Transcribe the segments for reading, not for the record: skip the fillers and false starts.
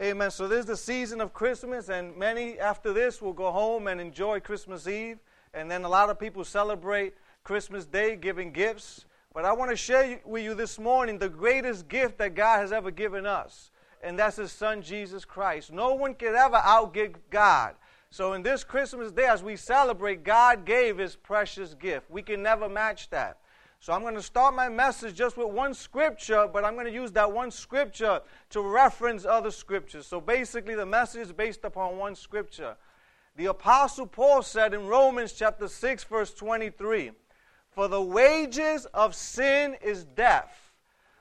Amen. So this is the season of Christmas, and many after this will go home and enjoy Christmas Eve. And then a lot of people celebrate Christmas Day giving gifts. But I want to share with you this morning the greatest gift that God has ever given us. And that's His Son, Jesus Christ. No one could ever outgive God. So in this Christmas Day, as we celebrate, God gave His precious gift. We can never match that. So I'm going to start my message just with one scripture, but I'm going to use that one scripture to reference other scriptures. So basically the message is based upon one scripture. The Apostle Paul said in Romans chapter 6, verse 23, "For the wages of sin is death,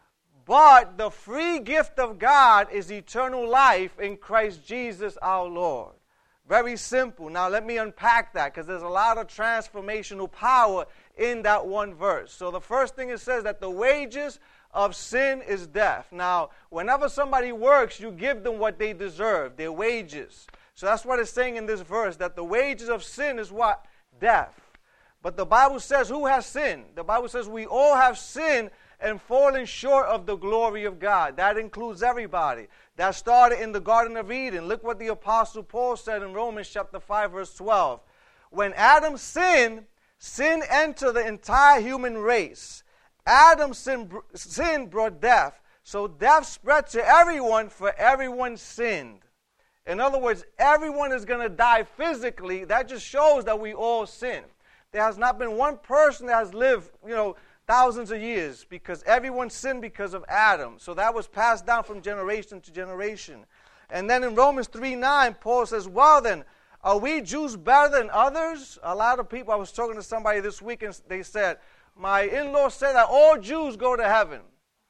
but the free gift of God is eternal life in Christ Jesus our Lord." Very simple. Now let me unpack that, because there's a lot of transformational power in that one verse. So the first thing it says that the wages of sin is death. Now, whenever somebody works, you give them what they deserve, their wages. So that's what it's saying in this verse, that the wages of sin is what? Death. But the Bible says, who has sinned? The Bible says we all have sinned and fallen short of the glory of God. That includes everybody. That started in the Garden of Eden. Look what the Apostle Paul said in Romans chapter 5, verse 12. When Adam sinned, sin entered the entire human race. Adam's sin brought death. So death spread to everyone, for everyone sinned. In other words, everyone is going to die physically. That just shows that we all sin. There has not been one person that has lived, thousands of years, because everyone sinned because of Adam. So that was passed down from generation to generation. And then in Romans 3:9, Paul says, well then, are we Jews better than others? A lot of people, I was talking to somebody this week, and they said, my in-laws said that all Jews go to heaven.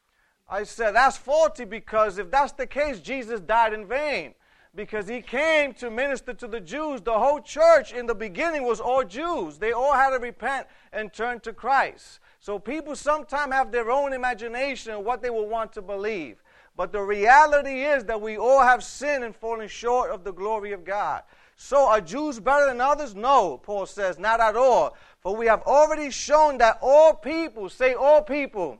I said, that's faulty, because if that's the case, Jesus died in vain. Because He came to minister to the Jews. The whole church in the beginning was all Jews. They all had to repent and turn to Christ. So people sometimes have their own imagination of what they will want to believe. But the reality is that we all have sinned and fallen short of the glory of God. So are Jews better than others? No, Paul says, not at all. For we have already shown that all people, say all people,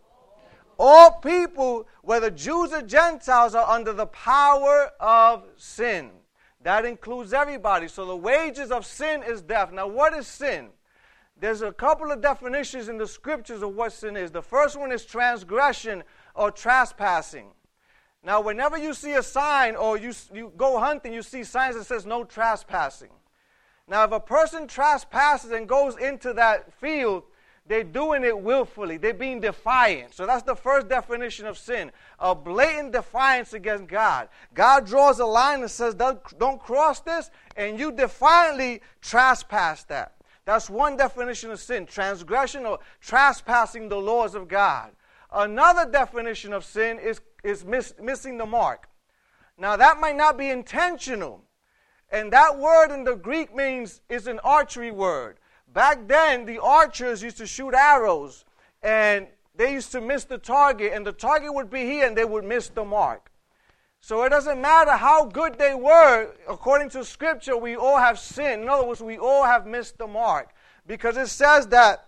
all people, whether Jews or Gentiles, are under the power of sin. That includes everybody. So the wages of sin is death. Now what is sin? There's a couple of definitions in the scriptures of what sin is. The first one is transgression or trespassing. Now whenever you see a sign or you go hunting, you see signs that says no trespassing. Now if a person trespasses and goes into that field, they're doing it willfully. They're being defiant. So that's the first definition of sin. A blatant defiance against God. God draws a line and says, don't cross this, and you defiantly trespass that. That's one definition of sin. Transgression or trespassing the laws of God. Another definition of sin is missing the mark. Now that might not be intentional. And that word in the Greek is an archery word. Back then, the archers used to shoot arrows, and they used to miss the target, and the target would be here, and they would miss the mark. So it doesn't matter how good they were. According to Scripture, we all have sinned. In other words, we all have missed the mark, because it says that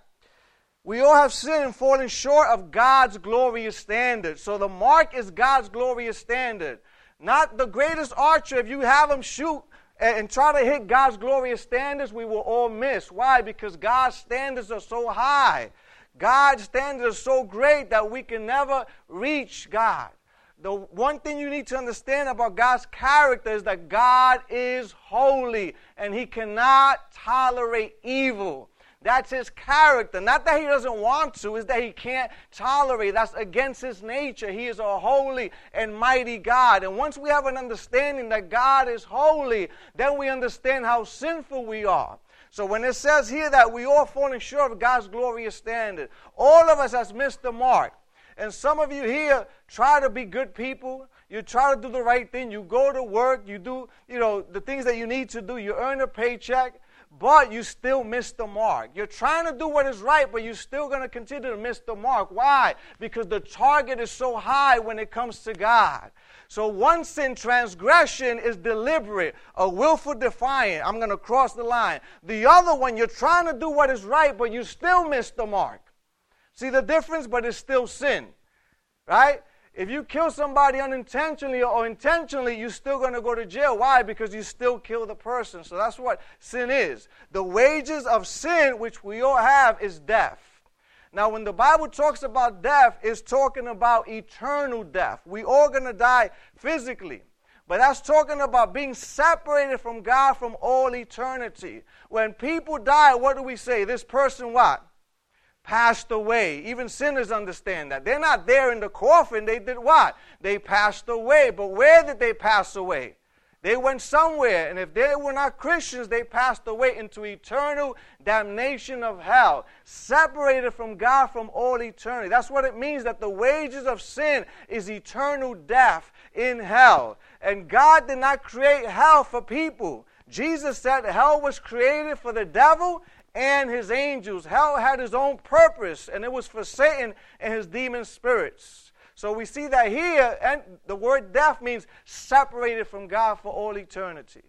we all have sinned and fallen short of God's glorious standard. So the mark is God's glorious standard. Not the greatest archer. If you have him shoot and try to hit God's glorious standards, we will all miss. Why? Because God's standards are so high. God's standards are so great that we can never reach God. The one thing you need to understand about God's character is that God is holy and He cannot tolerate evil. That's His character. Not that He doesn't want to, it's that He can't tolerate. That's against His nature. He is a holy and mighty God. And once we have an understanding that God is holy, then we understand how sinful we are. So when it says here that we all falling short of God's glorious standard, all of us has missed the mark. And some of you here try to be good people. You try to do the right thing. You go to work. You do, the things that you need to do. You earn a paycheck. But you still miss the mark. You're trying to do what is right, but you're still going to continue to miss the mark. Why? Because the target is so high when it comes to God. So one sin, transgression, is deliberate, a willful defiant. I'm going to cross the line. The other one, you're trying to do what is right, but you still miss the mark. See the difference? But it's still sin. Right? If you kill somebody unintentionally or intentionally, you're still going to go to jail. Why? Because you still kill the person. So that's what sin is. The wages of sin, which we all have, is death. Now, when the Bible talks about death, it's talking about eternal death. We all going to die physically. But that's talking about being separated from God from all eternity. When people die, what do we say? This person what? Passed away. Even sinners understand that. They're not there in the coffin. They did what? They passed away. But where did they pass away? They went somewhere. And if they were not Christians, they passed away into eternal damnation of hell, separated from God from all eternity. That's what it means, that the wages of sin is eternal death in hell. And God did not create hell for people. Jesus said hell was created for the devil and his angels. Hell had its own purpose, and it was for Satan and his demon spirits. So we see that here, and the word death means separated from God for all eternity.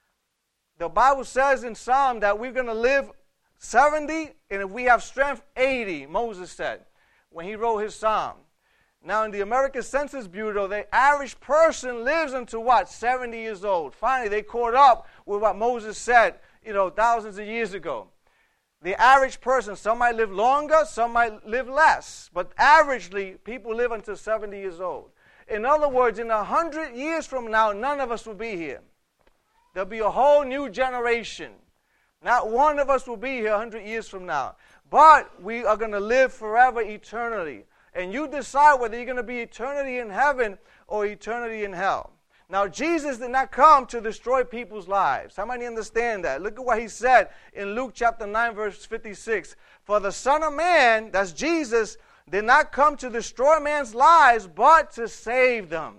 The Bible says in Psalm that we're going to live 70, and if we have strength, 80, Moses said, when he wrote his Psalm. Now, in the American Census Bureau, the average person lives until what? 70 years old. Finally, they caught up with what Moses said, thousands of years ago. The average person, some might live longer, some might live less. But averagely, people live until 70 years old. In other words, in 100 years from now, none of us will be here. There'll be a whole new generation. Not one of us will be here 100 years from now. But we are going to live forever, eternally. And you decide whether you're going to be eternity in heaven or eternity in hell. Now, Jesus did not come to destroy people's lives. How many understand that? Look at what he said in Luke chapter 9, verse 56. For the Son of Man, that's Jesus, did not come to destroy man's lives, but to save them.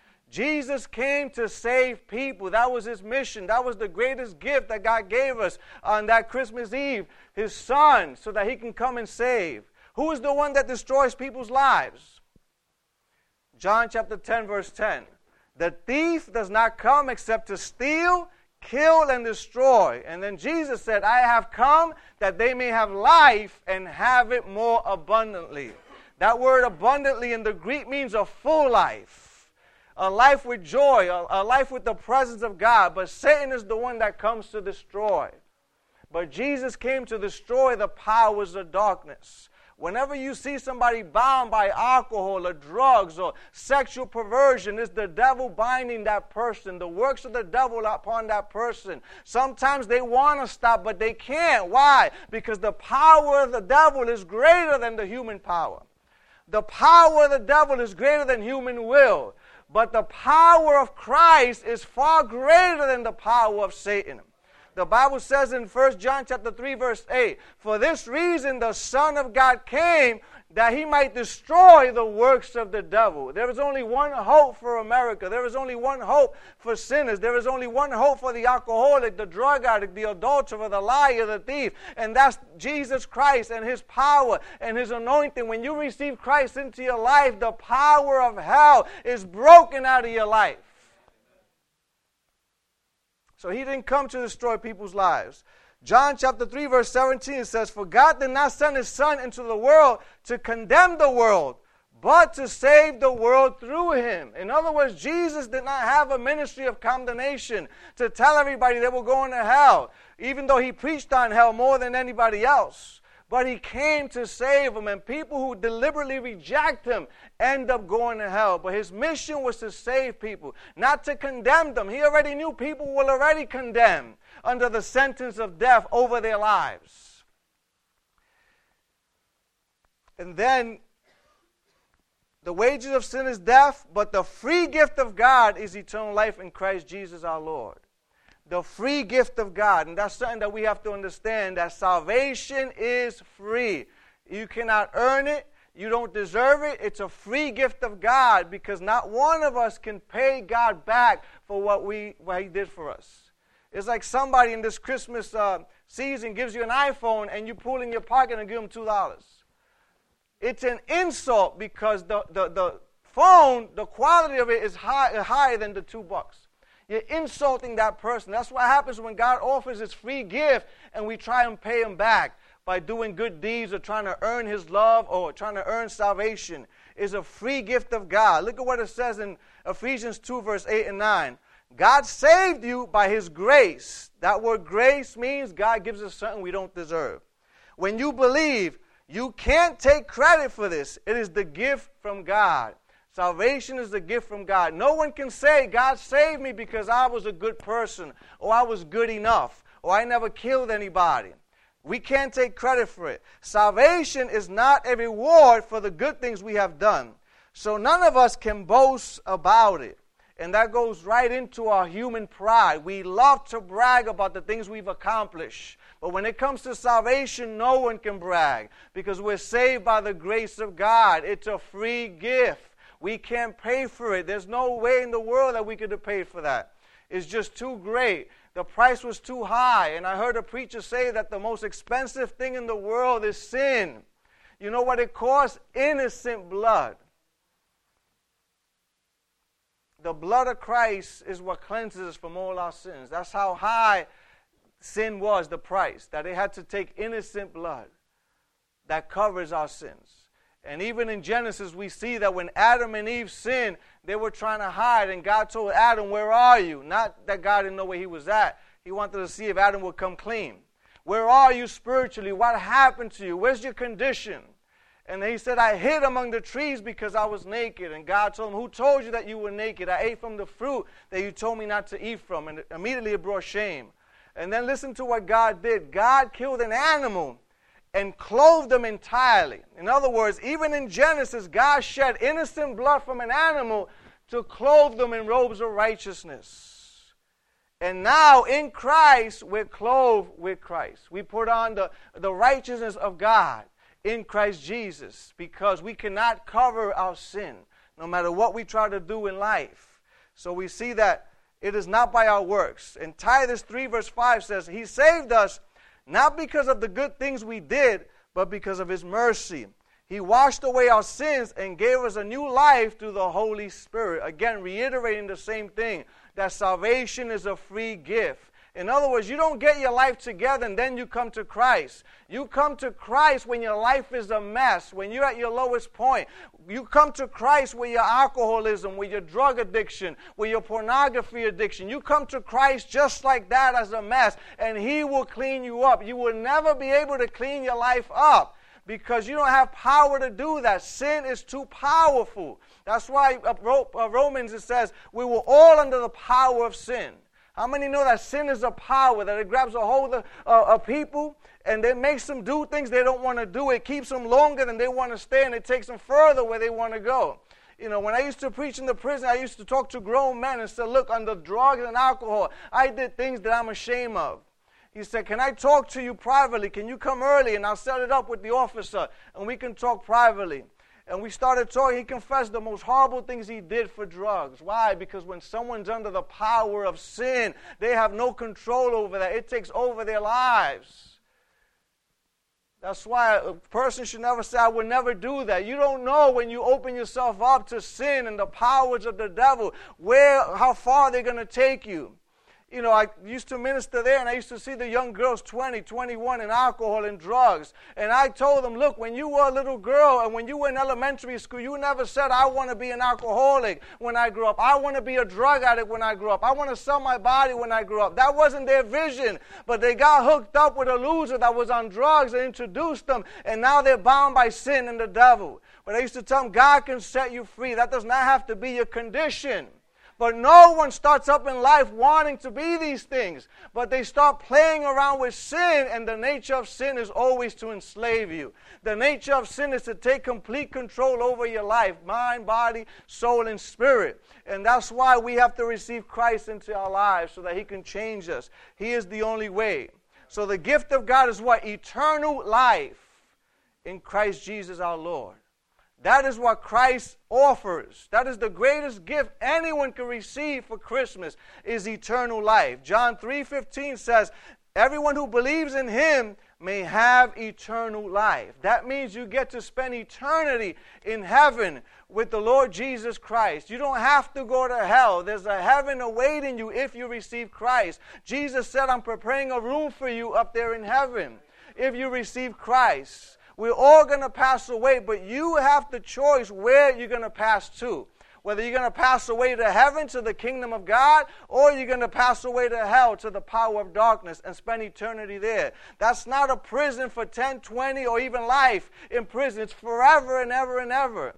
Jesus came to save people. That was his mission. That was the greatest gift that God gave us on that Christmas Eve, his Son, so that he can come and save. Who is the one that destroys people's lives? John chapter 10, verse 10. The thief does not come except to steal, kill, and destroy. And then Jesus said, I have come that they may have life and have it more abundantly. That word abundantly in the Greek means a full life. A life with joy, a life with the presence of God. But Satan is the one that comes to destroy. But Jesus came to destroy the powers of darkness. Whenever you see somebody bound by alcohol or drugs or sexual perversion, it's the devil binding that person, the works of the devil upon that person. Sometimes they want to stop, but they can't. Why? Because the power of the devil is greater than the human power. The power of the devil is greater than human will. But the power of Christ is far greater than the power of Satan. The Bible says in 1 John chapter 3, verse 8, for this reason the Son of God came, that he might destroy the works of the devil. There is only one hope for America. There is only one hope for sinners. There is only one hope for the alcoholic, the drug addict, the adulterer, the liar, the thief. And that's Jesus Christ and his power and his anointing. When you receive Christ into your life, the power of hell is broken out of your life. So he didn't come to destroy people's lives. John chapter 3, verse 17 says, for God did not send his Son into the world to condemn the world, but to save the world through him. In other words, Jesus did not have a ministry of condemnation to tell everybody they were going to hell, even though he preached on hell more than anybody else. But he came to save them, and people who deliberately reject him end up going to hell. But his mission was to save people, not to condemn them. He already knew people were already condemned under the sentence of death over their lives. And then, the wages of sin is death, but the free gift of God is eternal life in Christ Jesus our Lord. The free gift of God. And that's something that we have to understand, that salvation is free. You cannot earn it. You don't deserve it. It's a free gift of God, because not one of us can pay God back for what he did for us. It's like somebody in this Christmas season gives you an iPhone and you pull in your pocket and give them $2. It's an insult, because the phone, the quality of it is higher than the $2. You're insulting that person. That's what happens when God offers his free gift and we try and pay him back by doing good deeds or trying to earn his love or trying to earn salvation. is a free gift of God. Look at what it says in Ephesians 2, verse 8 and 9. God saved you by His grace. That word grace means God gives us something we don't deserve. When you believe, you can't take credit for this. It is the gift from God. Salvation is the gift from God. No one can say, God saved me because I was a good person, or I was good enough, or I never killed anybody. We can't take credit for it. Salvation is not a reward for the good things we have done. So none of us can boast about it. And that goes right into our human pride. We love to brag about the things we've accomplished. But when it comes to salvation, no one can brag because we're saved by the grace of God. It's a free gift. We can't pay for it. There's no way in the world that we could have paid for that. It's just too great. The price was too high. And I heard a preacher say that the most expensive thing in the world is sin. You know what it costs? Innocent blood. The blood of Christ is what cleanses us from all our sins. That's how high sin was, the price. That it had to take innocent blood that covers our sins. And even in Genesis, we see that when Adam and Eve sinned, they were trying to hide. And God told Adam, where are you? Not that God didn't know where he was at. He wanted to see if Adam would come clean. Where are you spiritually? What happened to you? Where's your condition? And he said, I hid among the trees because I was naked. And God told him, who told you that you were naked? I ate from the fruit that you told me not to eat from. And immediately it brought shame. And then listen to what God did. God killed an animal and clothed them entirely. In other words, even in Genesis, God shed innocent blood from an animal to clothe them in robes of righteousness. And now in Christ, we're clothed with Christ. We put on the righteousness of God in Christ Jesus, because we cannot cover our sin no matter what we try to do in life. So we see that it is not by our works. And Titus 3 verse 5 says, He saved us not because of the good things we did, but because of His mercy. He washed away our sins and gave us a new life through the Holy Spirit. Again, reiterating the same thing, that salvation is a free gift. In other words, you don't get your life together and then you come to Christ. You come to Christ when your life is a mess, when you're at your lowest point. You come to Christ with your alcoholism, with your drug addiction, with your pornography addiction. You come to Christ just like that as a mess, and He will clean you up. You will never be able to clean your life up because you don't have power to do that. Sin is too powerful. That's why Romans, it says, we were all under the power of sin. How many know that sin is a power, that it grabs a hold of people and it makes them do things they don't want to do. It keeps them longer than they want to stay, and it takes them further where they want to go. You know, when I used to preach in the prison, I used to talk to grown men and say, look, under drugs and alcohol, I did things that I'm ashamed of. He said, can I talk to you privately? Can you come early and I'll set it up with the officer and we can talk privately? And we started talking. He confessed the most horrible things he did for drugs. Why? Because when someone's under the power of sin, they have no control over that. It takes over their lives. That's why a person should never say, I would never do that. You don't know when you open yourself up to sin and the powers of the devil, how far they're going to take you. You know, I used to minister there, and I used to see the young girls, 20, 21, in alcohol and drugs. And I told them, look, when you were a little girl and when you were in elementary school, you never said, I want to be an alcoholic when I grew up. I want to be a drug addict when I grew up. I want to sell my body when I grew up. That wasn't their vision. But they got hooked up with a loser that was on drugs and introduced them, and now they're bound by sin and the devil. But I used to tell them, God can set you free. That does not have to be your condition. But no one starts up in life wanting to be these things. But they start playing around with sin, and the nature of sin is always to enslave you. The nature of sin is to take complete control over your life, mind, body, soul, and spirit. And that's why we have to receive Christ into our lives so that He can change us. He is the only way. So the gift of God is what? Eternal life in Christ Jesus our Lord. That is what Christ offers. That is the greatest gift anyone can receive for Christmas, is eternal life. John 3:15 says, everyone who believes in Him may have eternal life. That means you get to spend eternity in heaven with the Lord Jesus Christ. You don't have to go to hell. There's a heaven awaiting you if you receive Christ. Jesus said, I'm preparing a room for you up there in heaven if you receive Christ. We're all going to pass away, but you have the choice where you're going to pass to. Whether you're going to pass away to heaven, to the kingdom of God, or you're going to pass away to hell, to the power of darkness, and spend eternity there. That's not a prison for 10, 20, or even life in prison. It's forever and ever and ever.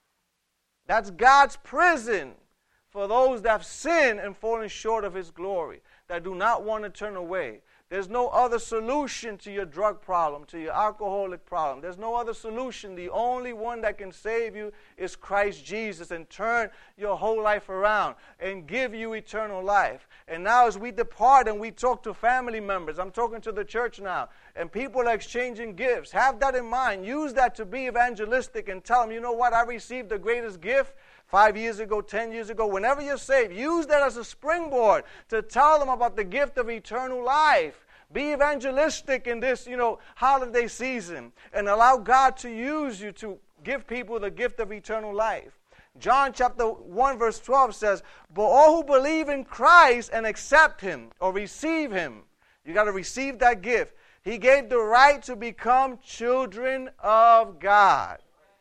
That's God's prison for those that have sinned and fallen short of His glory, that do not want to turn away. There's no other solution to your drug problem, to your alcoholic problem. There's no other solution. The only one that can save you is Christ Jesus, and turn your whole life around and give you eternal life. And now as we depart and we talk to family members, I'm talking to the church now, and people are exchanging gifts. Have that in mind. Use that to be evangelistic and tell them, you know what, I received the greatest gift 5 years ago, 10 years ago. Whenever you're saved, use that as a springboard to tell them about the gift of eternal life. Be evangelistic in this, holiday season, and allow God to use you to give people the gift of eternal life. John chapter 1 verse 12 says, but all who believe in Christ and accept Him or receive Him, you got to receive that gift. He gave the right to become children of God.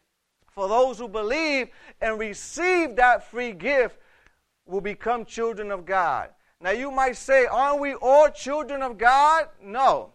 For those who believe and receive that free gift will become children of God. Now you might say, aren't we all children of God? No.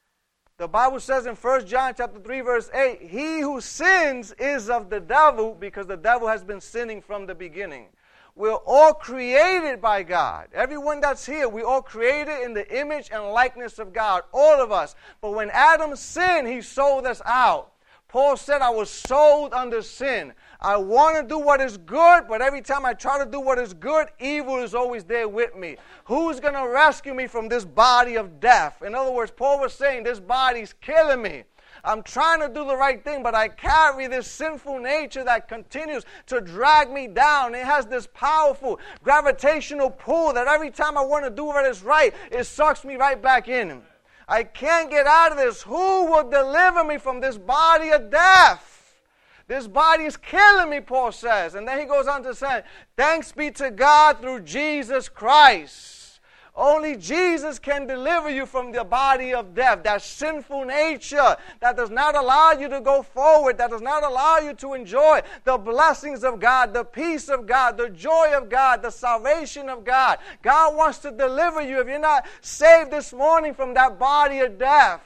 The Bible says in 1 John chapter 3 verse 8, he who sins is of the devil, because the devil has been sinning from the beginning. We're all created by God. Everyone that's here, we're all created in the image and likeness of God, all of us. But when Adam sinned, he sold us out. Paul said, I was sold under sin. I want to do what is good, but every time I try to do what is good, evil is always there with me. Who's going to rescue me from this body of death? In other words, Paul was saying, this body's killing me. I'm trying to do the right thing, but I carry this sinful nature that continues to drag me down. It has this powerful gravitational pull that every time I want to do what is right, it sucks me right back in. I can't get out of this. Who will deliver me from this body of death? This body is killing me, Paul says. And then he goes on to say, thanks be to God through Jesus Christ. Only Jesus can deliver you from the body of death, that sinful nature that does not allow you to go forward, that does not allow you to enjoy the blessings of God, the peace of God, the joy of God, the salvation of God. God wants to deliver you if you're not saved this morning from that body of death.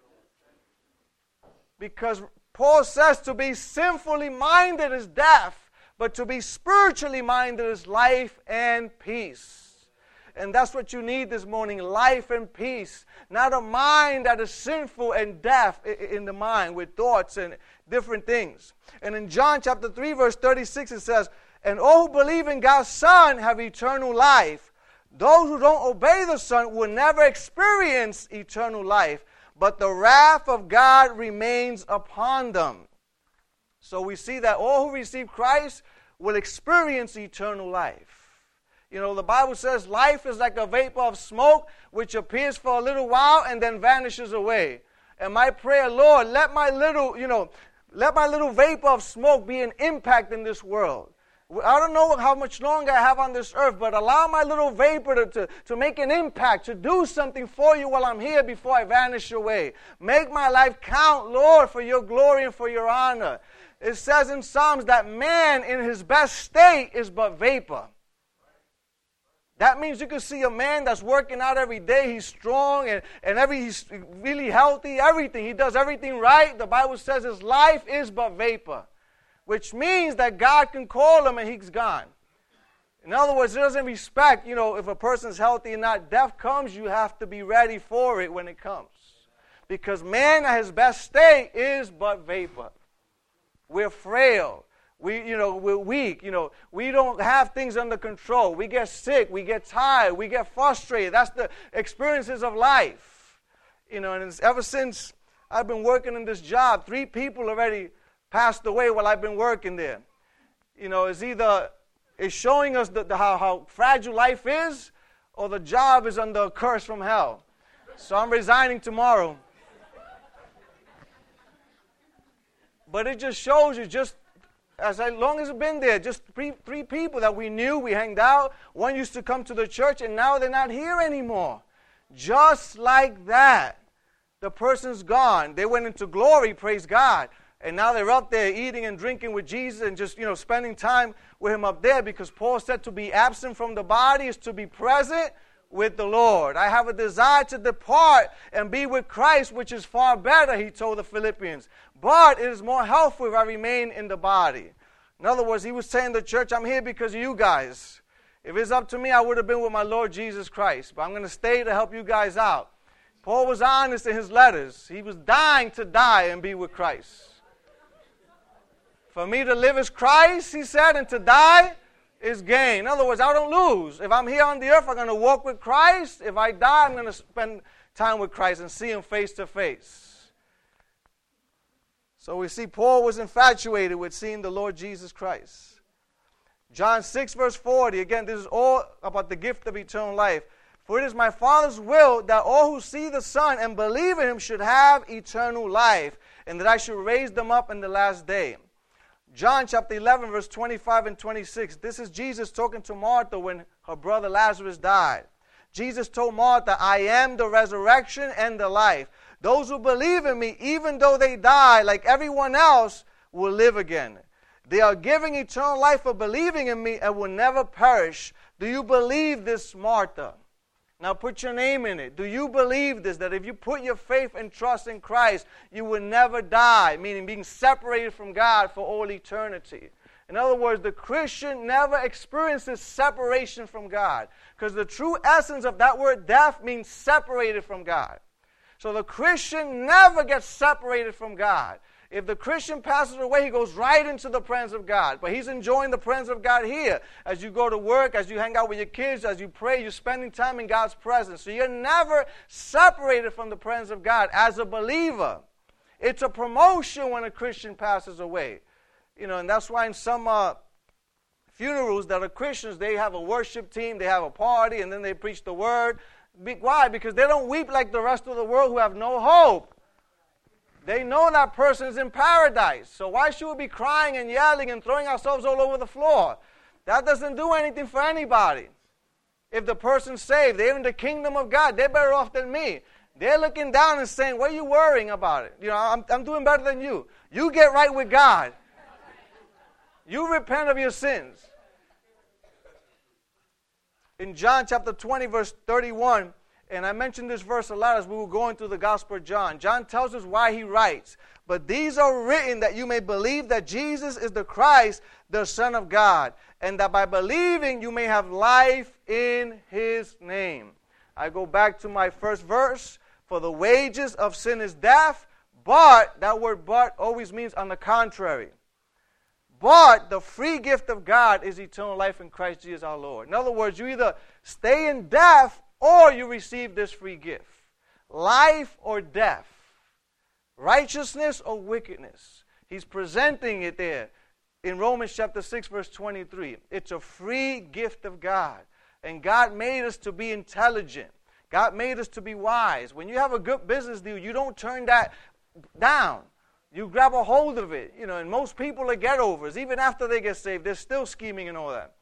Because Paul says to be sinfully minded is death, but to be spiritually minded is life and peace. And that's what you need this morning, life and peace. Not a mind that is sinful and deaf in the mind with thoughts and different things. And in John chapter 3 verse 36 it says, and all who believe in God's Son have eternal life. Those who don't obey the Son will never experience eternal life, but the wrath of God remains upon them. So we see that all who receive Christ will experience eternal life. You know, the Bible says life is like a vapor of smoke which appears for a little while and then vanishes away. And my prayer, Lord, let my little vapor of smoke be an impact in this world. I don't know how much longer I have on this earth, but allow my little vapor to make an impact, to do something for you while I'm here before I vanish away. Make my life count, Lord, for your glory and for your honor. It says in Psalms that man in his best state is but vapor. That means you can see a man that's working out every day. He's strong and he's really healthy, everything. He does everything right. The Bible says his life is but vapor, which means that God can call him and he's gone. In other words, it doesn't respect, if a person's healthy or not. Death comes, you have to be ready for it when it comes. Because man at his best state is but vapor. We're frail. We're weak. We don't have things under control. We get sick. We get tired. We get frustrated. That's the experiences of life. And ever since I've been working in this job, 3 people already passed away while I've been working there. It's showing us how fragile life is, or the job is under a curse from hell. So I'm resigning tomorrow. But it just shows you as long as I've been there, just three people that we knew, we hanged out. One used to come to the church, and now they're not here anymore. Just like that. the person's gone. They went into glory, praise God. And now they're up there eating and drinking with Jesus and just, spending time with him up there, because Paul said to be absent from the body is to be present with the Lord. I have a desire to depart and be with Christ, which is far better, he told the Philippians. But it is more helpful if I remain in the body. In other words, he was saying to the church, I'm here because of you guys. If it's up to me, I would have been with my Lord Jesus Christ. But I'm going to stay to help you guys out. Paul was honest in his letters. He was dying to die and be with Christ. For me to live is Christ, he said, and to die is gain. In other words, I don't lose. If I'm here on the earth, I'm going to walk with Christ. If I die, I'm going to spend time with Christ and see him face to face. So we see Paul was infatuated with seeing the Lord Jesus Christ. John 6, verse 40. Again, this is all about the gift of eternal life. For it is my Father's will that all who see the Son and believe in him should have eternal life, and that I should raise them up in the last day. John chapter 11, verse 25 and 26. This is Jesus talking to Martha when her brother Lazarus died. Jesus told Martha, I am the resurrection and the life. Those who believe in me, even though they die like everyone else, will live again. They are giving eternal life for believing in me and will never perish. Do you believe this, Martha? Now put your name in it. Do you believe this, that if you put your faith and trust in Christ, you will never die, meaning being separated from God for all eternity? In other words, the Christian never experiences separation from God, because the true essence of that word death means separated from God. So the Christian never gets separated from God. If the Christian passes away, he goes right into the presence of God. But he's enjoying the presence of God here. As you go to work, as you hang out with your kids, as you pray, you're spending time in God's presence. So you're never separated from the presence of God as a believer. It's a promotion when a Christian passes away. And that's why in some funerals that are Christians, they have a worship team, they have a party, and then they preach the word. Why? Because they don't weep like the rest of the world who have no hope. They know that person is in paradise. So why should we be crying and yelling and throwing ourselves all over the floor? That doesn't do anything for anybody. If the person's saved, they're in the kingdom of God. They're better off than me. They're looking down and saying, what are you worrying about it? I'm doing better than you. You get right with God. You repent of your sins. In John chapter 20, verse 31, and I mentioned this verse a lot as we were going through the Gospel of John. John tells us why he writes, but these are written that you may believe that Jesus is the Christ, the Son of God, and that by believing you may have life in his name. I go back to my first verse. For the wages of sin is death, but, that word but always means on the contrary. But the free gift of God is eternal life in Christ Jesus our Lord. In other words, you either stay in death or you receive this free gift. Life or death. Righteousness or wickedness. He's presenting it there in Romans chapter 6, verse 23. It's a free gift of God. And God made us to be intelligent. God made us to be wise. When you have a good business deal, you don't turn that down. You grab a hold of it. And most people are get-overs. Even after they get saved, they're still scheming and all that.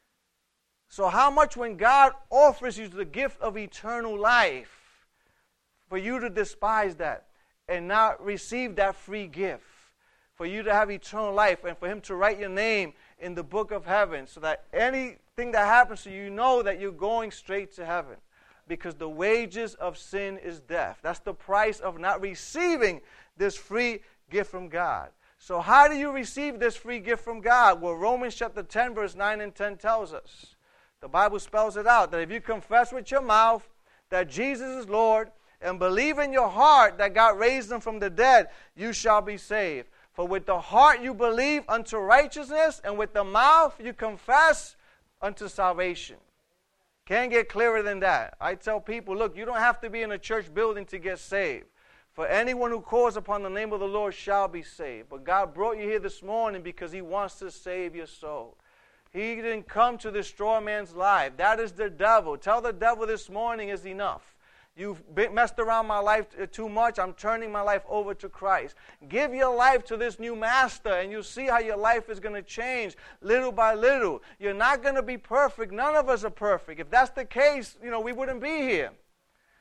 So how much when God offers you the gift of eternal life, for you to despise that and not receive that free gift, for you to have eternal life and for him to write your name in the book of heaven so that anything that happens to you, you know that you're going straight to heaven. Because the wages of sin is death. That's the price of not receiving this free gift from God. So how do you receive this free gift from God? Well, Romans chapter 10, verse 9 and 10 tells us. The Bible spells it out, that if you confess with your mouth that Jesus is Lord and believe in your heart that God raised him from the dead, you shall be saved. For with the heart you believe unto righteousness, and with the mouth you confess unto salvation. Can't get clearer than that. I tell people, look, you don't have to be in a church building to get saved. For anyone who calls upon the name of the Lord shall be saved. But God brought you here this morning because he wants to save your soul. He didn't come to destroy man's life. That is the devil. Tell the devil this morning is enough. You've messed around my life too much. I'm turning my life over to Christ. Give your life to this new master, and you'll see how your life is going to change little by little. You're not going to be perfect. None of us are perfect. If that's the case, we wouldn't be here.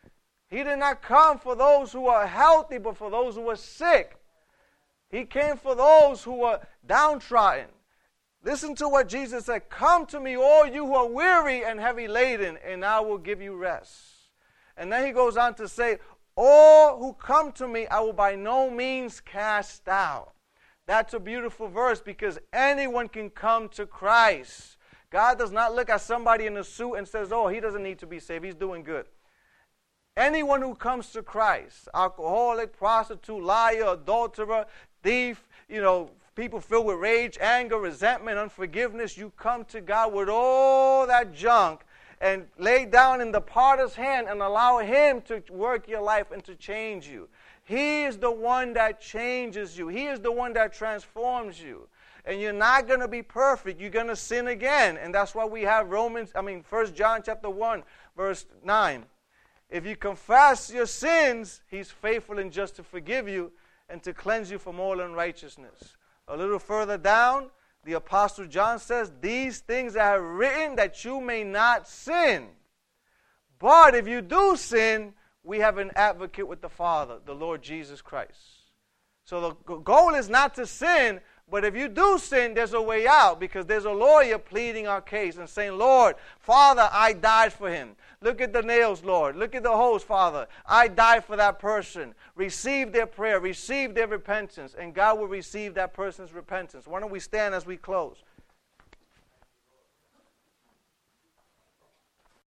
He did not come for those who are healthy, but for those who are sick. He came for those who are downtrodden. Listen to what Jesus said. Come to me, all you who are weary and heavy laden, and I will give you rest. And then he goes on to say, all who come to me, I will by no means cast out. That's a beautiful verse because anyone can come to Christ. God does not look at somebody in a suit and says, oh, he doesn't need to be saved. He's doing good. Anyone who comes to Christ, alcoholic, prostitute, liar, adulterer, thief, people filled with rage, anger, resentment, unforgiveness, you come to God with all that junk and lay down in the potter's hand and allow him to work your life and to change you. He is the one that changes you. He is the one that transforms you. And you're not going to be perfect. You're going to sin again. And that's why we have 1 John chapter 1, verse 9. If you confess your sins, he's faithful and just to forgive you and to cleanse you from all unrighteousness. A little further down, the Apostle John says, these things I have written that you may not sin. But if you do sin, we have an advocate with the Father, the Lord Jesus Christ. So the goal is not to sin, but if you do sin, there's a way out because there's a lawyer pleading our case and saying, Lord, Father, I died for him. Look at the nails, Lord. Look at the holes, Father. I died for that person. Receive their prayer. Receive their repentance. And God will receive that person's repentance. Why don't we stand as we close?